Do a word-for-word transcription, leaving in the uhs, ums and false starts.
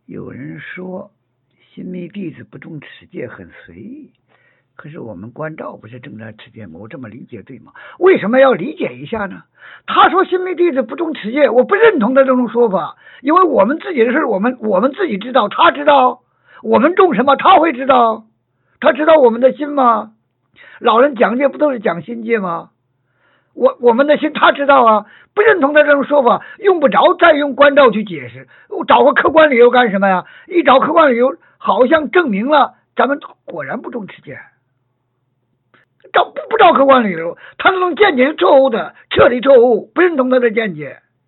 有人说新密弟子不重持戒很随意，可是我们关照不是正在持戒吗？我这么理解对吗？为什么要理解一下呢？他说新密弟子不重持戒，我不认同他这种说法，因为我们自己的事我们我们自己知道，他知道，我们重什么他会知道，他知道我们的心吗？老人讲戒不都是讲心戒吗？我我们的心他知道啊，不认同他这种说法，用不着再用关照去解释，找个客观理由干什么呀？一找客观理由，好像证明了咱们果然不重持戒。找不不找客观理由，他那种见解是错误的，彻底错误，不认同他的见解。